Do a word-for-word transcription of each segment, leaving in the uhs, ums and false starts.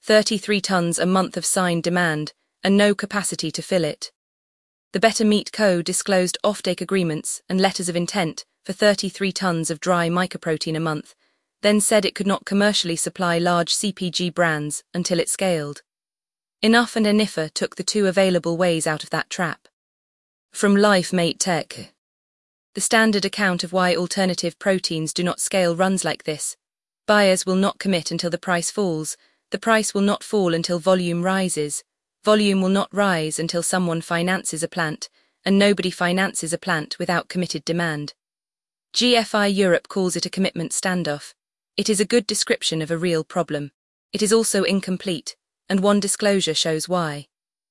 thirty-three tons a month of signed demand, and no capacity to fill it. The Better Meat Co. disclosed offtake agreements and letters of intent for thirty-three tons of dry mycoprotein a month, then said it could not commercially supply large C P G brands until it scaled. Enough and Enifa took the two available ways out of that trap. From LifeMate Tech. The standard account of why alternative proteins do not scale runs like this. Buyers will not commit until the price falls, the price will not fall until volume rises, volume will not rise until someone finances a plant, and nobody finances a plant without committed demand. G F I Europe calls it a commitment standoff. It is a good description of a real problem. It is also incomplete, and one disclosure shows why.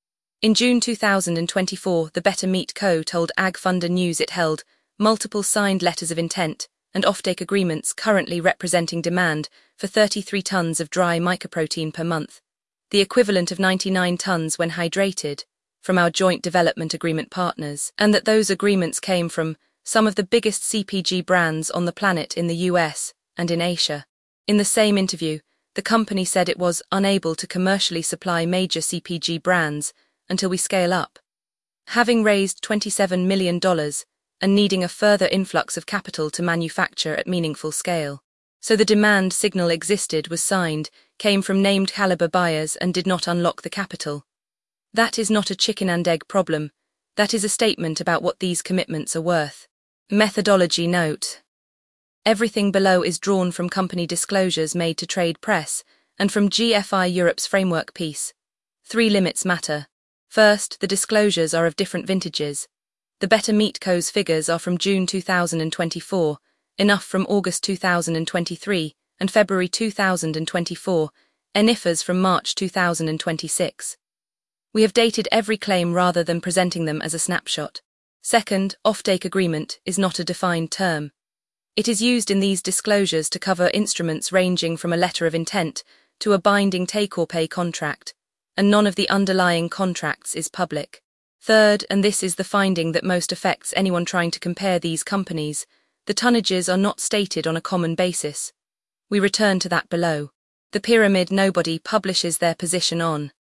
In June two thousand twenty-four, the Better Meat Co. told AgFunder News it held multiple signed letters of intent and offtake agreements currently representing demand for thirty-three tons of dry mycoprotein per month, the equivalent of ninety-nine tons when hydrated, from our joint development agreement partners, and that those agreements came from some of the biggest C P G brands on the planet in the U S and in Asia. In the same interview, the company said it was unable to commercially supply major C P G brands until we scale up. Having raised twenty-seven million dollars and needing a further influx of capital to manufacture at meaningful scale. So the demand signal existed, was signed, came from named caliber buyers and did not unlock the capital. That is not a chicken and egg problem. That is a statement about what these commitments are worth. Methodology note. Everything below is drawn from company disclosures made to trade press and from G F I Europe's framework piece. Three limits matter. First, the disclosures are of different vintages. The Better Meat Co.'s figures are from June two thousand twenty-four, enough from August two thousand twenty-three and February two thousand twenty-four, Enifa's from March two thousand twenty-six. We have dated every claim rather than presenting them as a snapshot. Second, offtake agreement is not a defined term. It is used in these disclosures to cover instruments ranging from a letter of intent to a binding take-or-pay contract, and none of the underlying contracts is public. Third, and this is the finding that most affects anyone trying to compare these companies, the tonnages are not stated on a common basis. We return to that below. The pyramid nobody publishes their position on.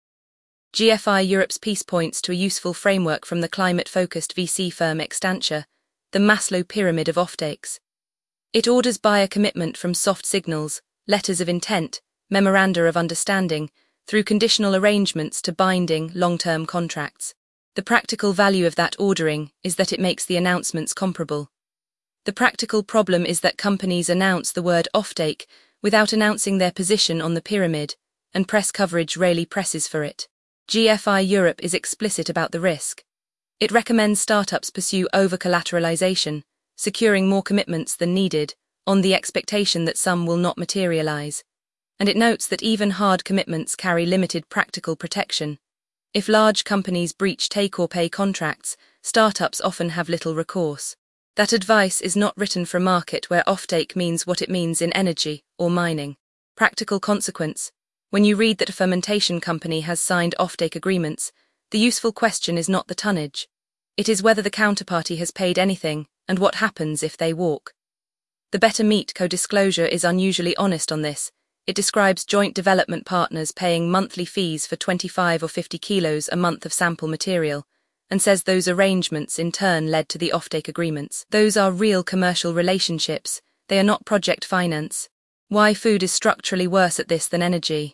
G F I Europe's piece points to a useful framework from the climate-focused V C firm Extantia, the Maslow pyramid of offtakes. It orders buyer commitment from soft signals, letters of intent, memoranda of understanding, through conditional arrangements to binding, long-term contracts. The practical value of that ordering is that it makes the announcements comparable. The practical problem is that companies announce the word offtake without announcing their position on the pyramid, and press coverage rarely presses for it. G F I Europe is explicit about the risk. It recommends startups pursue over-collateralization, securing more commitments than needed, on the expectation that some will not materialize. And it notes that even hard commitments carry limited practical protection. If large companies breach take-or-pay contracts, startups often have little recourse. That advice is not written for a market where offtake means what it means in energy or mining. Practical consequence. When you read that a fermentation company has signed offtake agreements, the useful question is not the tonnage. It is whether the counterparty has paid anything, and what happens if they walk. The Better Meat Co. disclosure is unusually honest on this. It describes joint development partners paying monthly fees for twenty-five or fifty kilos a month of sample material, and says those arrangements in turn led to the offtake agreements. Those are real commercial relationships, they are not project finance. Why food is structurally worse at this than energy.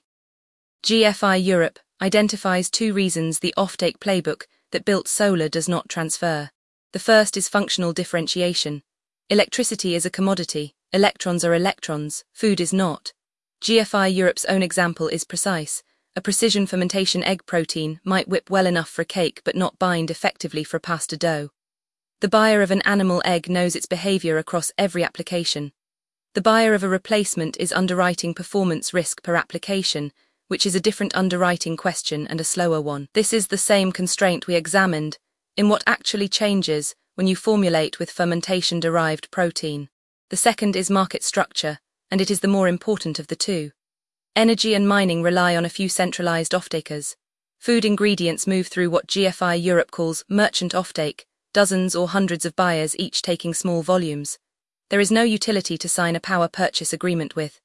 G F I Europe identifies two reasons the offtake playbook that built solar does not transfer. The first is functional differentiation. Electricity is a commodity, electrons are electrons, food is not. G F I Europe's own example is precise. A precision fermentation egg protein might whip well enough for a cake but not bind effectively for a pasta dough. The buyer of an animal egg knows its behavior across every application. The buyer of a replacement is underwriting performance risk per application, which is a different underwriting question and a slower one. This is the same constraint we examined in what actually changes when you formulate with fermentation-derived protein. The second is market structure, and it is the more important of the two. Energy and mining rely on a few centralized offtakers. Food ingredients move through what G F I Europe calls merchant offtake, dozens or hundreds of buyers each taking small volumes. There is no utility to sign a power purchase agreement with.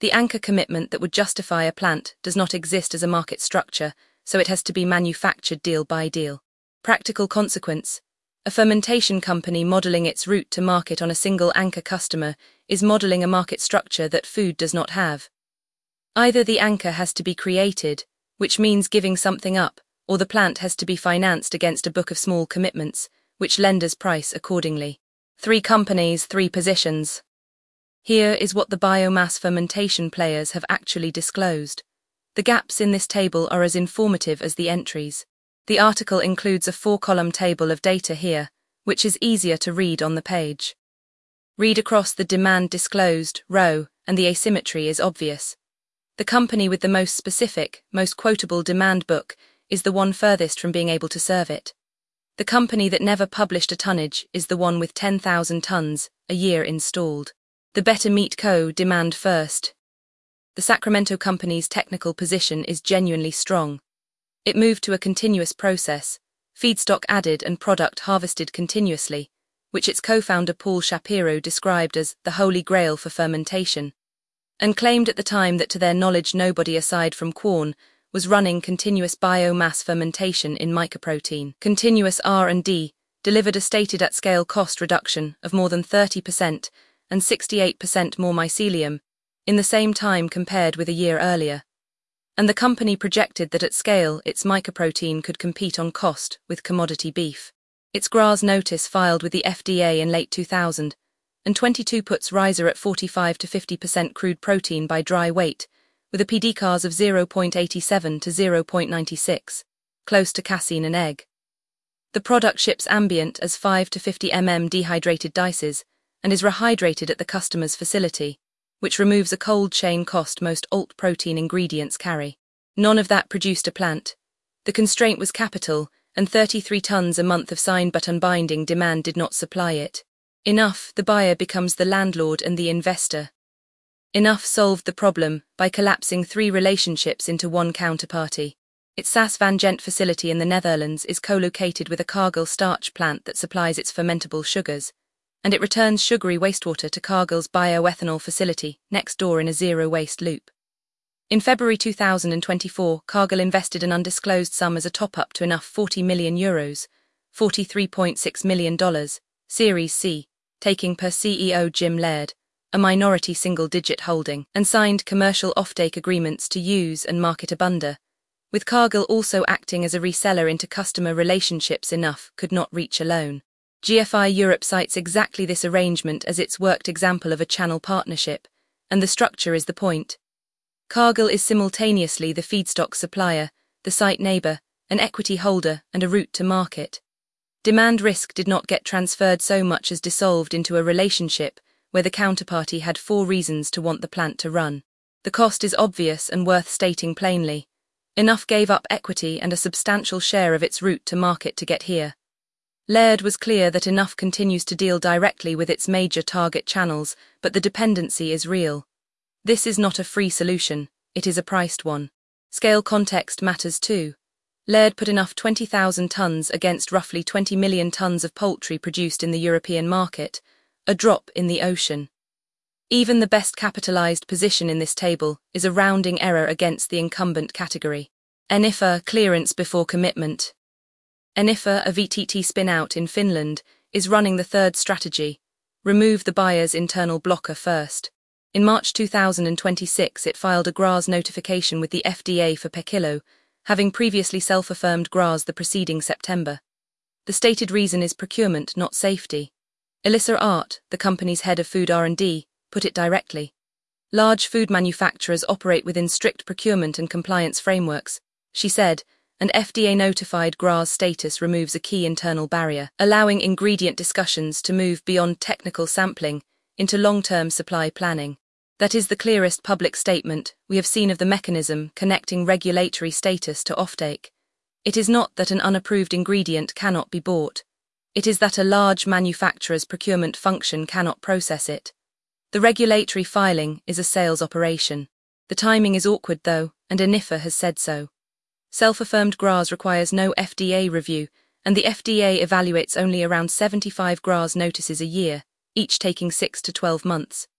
The anchor commitment that would justify a plant does not exist as a market structure, so it has to be manufactured deal by deal. Practical consequence: a fermentation company modeling its route to market on a single anchor customer is modeling a market structure that food does not have. Either the anchor has to be created, which means giving something up, or the plant has to be financed against a book of small commitments, which lenders price accordingly. Three companies, three positions. Here is what the biomass fermentation players have actually disclosed. The gaps in this table are as informative as the entries. The article includes a four-column table of data here, which is easier to read on the page. Read across the demand disclosed row, and the asymmetry is obvious. The company with the most specific, most quotable demand book is the one furthest from being able to serve it. The company that never published a tonnage is the one with ten thousand tons a year installed. The Better Meat Co. demand first. The Sacramento company's technical position is genuinely strong. It moved to a continuous process, feedstock added and product harvested continuously, which its co-founder Paul Shapiro described as the holy grail for fermentation, and claimed at the time that to their knowledge nobody aside from Quorn was running continuous biomass fermentation in mycoprotein. Continuous R and D delivered a stated at-scale cost reduction of more than thirty percent and sixty-eight percent more mycelium in the same time compared with a year earlier. And the company projected that at scale its mycoprotein could compete on cost with commodity beef. Its G R A S notice filed with the F D A in late two thousand, and twenty-two puts riser at forty-five to fifty percent crude protein by dry weight, with a P D C A S of zero point eight seven to zero point nine six, close to casein and egg. The product ships ambient as five to fifty millimeters dehydrated dices, and is rehydrated at the customer's facility, which removes a cold chain cost most alt protein ingredients carry. None of that produced a plant. The constraint was capital, and thirty-three tons a month of signed but unbinding demand did not supply it. Enough, the buyer becomes the landlord and the investor. Enough solved the problem by collapsing three relationships into one counterparty. Its Sas van Gent facility in the Netherlands is co-located with a Cargill starch plant that supplies its fermentable sugars, and it returns sugary wastewater to Cargill's bioethanol facility next door in a zero-waste loop. In February two thousand twenty-four, Cargill invested an undisclosed sum as a top-up to enough forty million euros, forty-three point six million dollars, Series C, taking per C E O Jim Laird, a minority single-digit holding, and signed commercial offtake agreements to use and market Abunda, with Cargill also acting as a reseller into customer relationships enough could not reach alone. G F I Europe cites exactly this arrangement as its worked example of a channel partnership, and the structure is the point. Cargill is simultaneously the feedstock supplier, the site neighbor, an equity holder, and a route to market. Demand risk did not get transferred so much as dissolved into a relationship where the counterparty had four reasons to want the plant to run. The cost is obvious and worth stating plainly. Enough gave up equity and a substantial share of its route to market to get here. Laird was clear that Enough continues to deal directly with its major target channels, but the dependency is real. This is not a free solution, it is a priced one. Scale context matters too. Laird put Enough twenty thousand tons against roughly twenty million tons of poultry produced in the European market, a drop in the ocean. Even the best capitalized position in this table is a rounding error against the incumbent category. Enifa clearance before commitment. Enifa, a V T T spin-out in Finland, is running the third strategy: remove the buyer's internal blocker first. In March two thousand twenty-six it filed a G R A S notification with the F D A for per kilo, having previously self-affirmed G R A S the preceding September. The stated reason is procurement, not safety. Elissa Art, the company's head of food R and D, put it directly. Large food manufacturers operate within strict procurement and compliance frameworks, she said, and F D A-notified G R A S status removes a key internal barrier, allowing ingredient discussions to move beyond technical sampling into long-term supply planning. That is the clearest public statement we have seen of the mechanism connecting regulatory status to offtake. It is not that an unapproved ingredient cannot be bought. It is that a large manufacturer's procurement function cannot process it. The regulatory filing is a sales operation. The timing is awkward though, and Enifa has said so. Self-affirmed G R A S requires no F D A review, and the F D A evaluates only around seventy-five G R A S notices a year, each taking six to twelve months.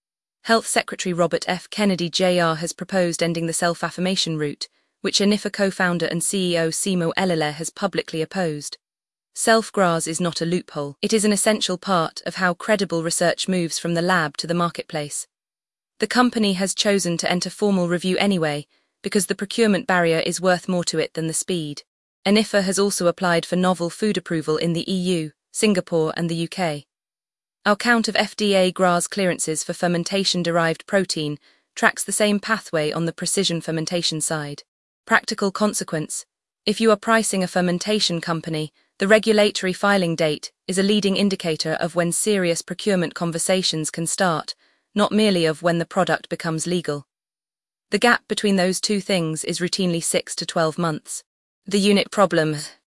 Health Secretary Robert F. Kennedy Junior has proposed ending the self-affirmation route, which Anifa co-founder and C E O Simo Elile has publicly opposed. Self-G R A S is not a loophole. It is an essential part of how credible research moves from the lab to the marketplace. The company has chosen to enter formal review anyway, because the procurement barrier is worth more to it than the speed. Anifa has also applied for novel food approval in the E U, Singapore and the U K. Our count of F D A G R A S clearances for fermentation-derived protein tracks the same pathway on the precision fermentation side. Practical consequence: if you are pricing a fermentation company, the regulatory filing date is a leading indicator of when serious procurement conversations can start, not merely of when the product becomes legal. The gap between those two things is routinely six to twelve months. The unit problem.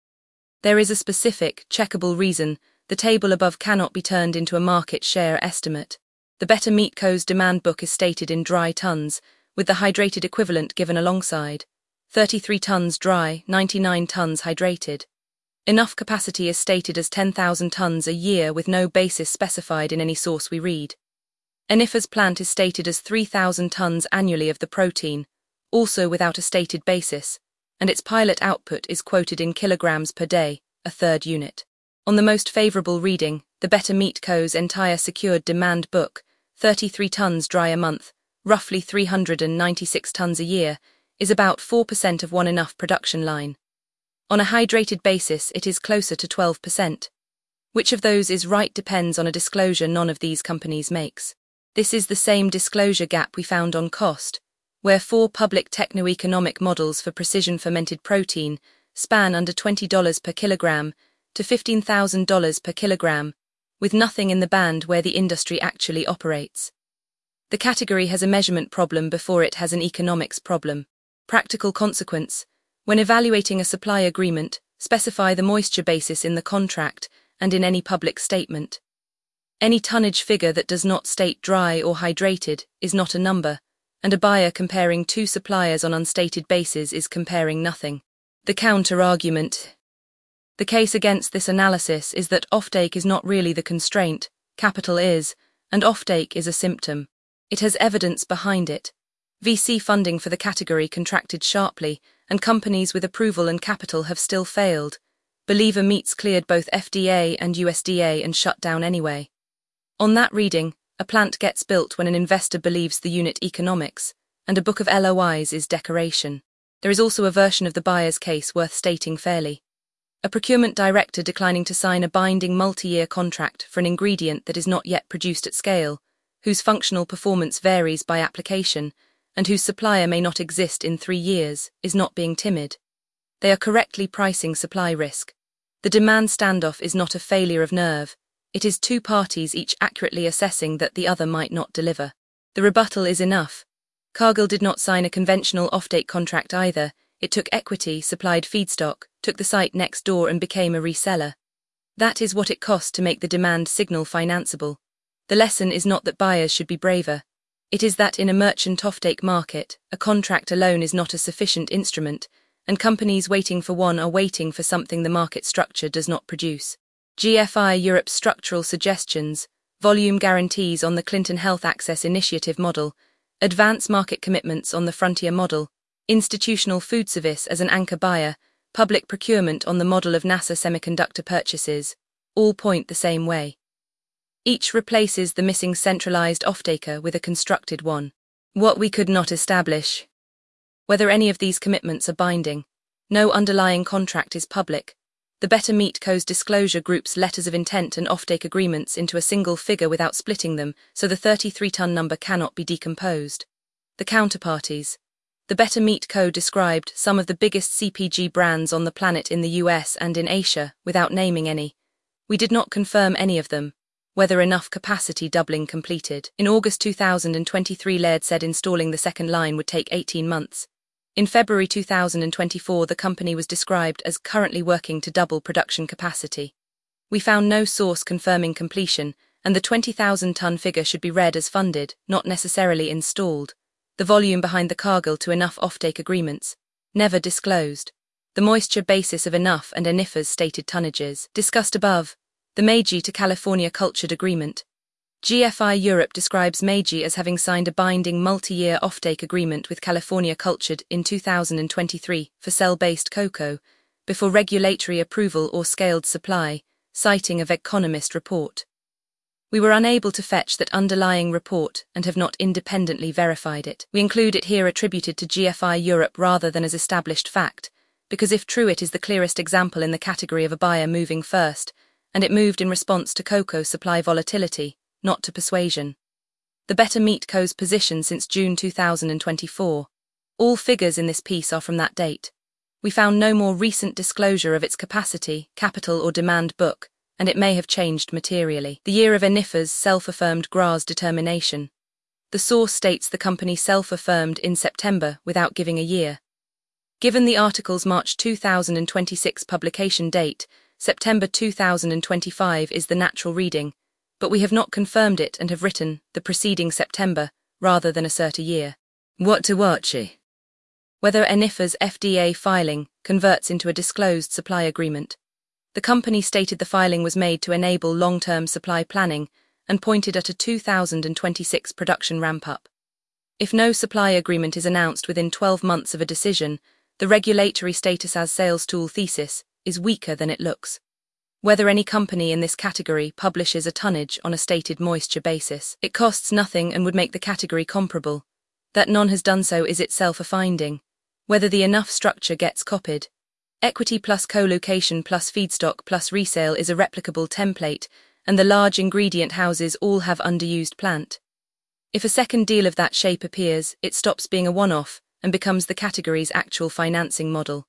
There is a specific, checkable reason the table above cannot be turned into a market share estimate. The Better Meat Co.'s demand book is stated in dry tons, with the hydrated equivalent given alongside. thirty-three tons dry, ninety-nine tons hydrated. Enough capacity is stated as ten thousand tons a year with no basis specified in any source we read. Anifa's plant is stated as three thousand tons annually of the protein, also without a stated basis, and its pilot output is quoted in kilograms per day, a third unit. On the most favorable reading, the Better Meat Co.'s entire secured demand book, thirty-three tons dry a month, roughly three hundred ninety-six tons a year, is about four percent of one enough production line. On a hydrated basis, it is closer to twelve percent. Which of those is right depends on a disclosure none of these companies makes. This is the same disclosure gap we found on cost, where four public techno-economic models for precision fermented protein span under twenty dollars per kilogram to fifteen thousand dollars per kilogram, with nothing in the band where the industry actually operates. The category has a measurement problem before it has an economics problem. Practical consequence: when evaluating a supply agreement, specify the moisture basis in the contract and in any public statement. Any tonnage figure that does not state dry or hydrated is not a number, and a buyer comparing two suppliers on unstated bases is comparing nothing. The counter-argument. The case against this analysis is that offtake is not really the constraint, capital is, and offtake is a symptom. It has evidence behind it. V C funding for the category contracted sharply, and companies with approval and capital have still failed. Believer Meats cleared both F D A and U S D A and shut down anyway. On that reading, a plant gets built when an investor believes the unit economics, and a book of L O Is is decoration. There is also a version of the buyer's case worth stating fairly. A procurement director declining to sign a binding multi-year contract for an ingredient that is not yet produced at scale, whose functional performance varies by application, and whose supplier may not exist in three years, is not being timid. They are correctly pricing supply risk. The demand standoff is not a failure of nerve. It is two parties each accurately assessing that the other might not deliver. The rebuttal is enough. Cargill did not sign a conventional offtake contract either. It took equity, supplied feedstock, took the site next door and became a reseller. That is what it cost to make the demand signal financeable. The lesson is not that buyers should be braver. It is that in a merchant offtake market, a contract alone is not a sufficient instrument, and companies waiting for one are waiting for something the market structure does not produce. G F I Europe's structural suggestions, volume guarantees on the Clinton Health Access Initiative model, advance market commitments on the Frontier model, institutional food service as an anchor buyer, public procurement on the model of NASA semiconductor purchases, all point the same way. Each replaces the missing centralized offtaker with a constructed one. What we could not establish. Whether any of these commitments are binding. No underlying contract is public. The Better Meat Co.'s disclosure groups letters of intent and offtake agreements into a single figure without splitting them, so the thirty-three ton number cannot be decomposed. The counterparties. The Better Meat Co. described some of the biggest C P G brands on the planet in the U S and in Asia, without naming any. We did not confirm any of them. Whether enough capacity doubling completed. In August two thousand twenty-three, Laird said installing the second line would take eighteen months. In February two thousand twenty-four, the company was described as currently working to double production capacity. We found no source confirming completion, and the twenty thousand ton figure should be read as funded, not necessarily installed. The volume behind the Cargill to enough offtake agreements, never disclosed. The moisture basis of enough and Anifa's stated tonnages, discussed above. The Meiji to California cultured agreement. G F I Europe describes Meiji as having signed a binding multi-year offtake agreement with California Cultured in two thousand twenty-three for cell-based cocoa, before regulatory approval or scaled supply, citing a Vegconomist report. We were unable to fetch that underlying report and have not independently verified it. We include it here attributed to G F I Europe rather than as established fact, because if true it is the clearest example in the category of a buyer moving first, and it moved in response to cocoa supply volatility, not to persuasion. The Better Meat Co.'s position since June two thousand twenty-four. All figures in this piece are from that date. We found no more recent disclosure of its capacity, capital or demand book, and it may have changed materially. The year of Enifa's self-affirmed G R A's determination. The source states the company self-affirmed in September without giving a year. Given the article's March two thousand twenty-six publication date, September two thousand twenty-five is the natural reading, but we have not confirmed it and have written the preceding September rather than assert a year. What to watchy? Whether Enifa's F D A filing converts into a disclosed supply agreement. The company stated the filing was made to enable long-term supply planning and pointed at a two thousand twenty-six production ramp-up. If no supply agreement is announced within twelve months of a decision, the regulatory status as sales tool thesis is weaker than it looks. Whether any company in this category publishes a tonnage on a stated moisture basis, it costs nothing and would make the category comparable. That none has done so is itself a finding. Whether the enough structure gets copied. Equity plus co-location plus feedstock plus resale is a replicable template, and the large ingredient houses all have underused plant. If a second deal of that shape appears, it stops being a one-off and becomes the category's actual financing model.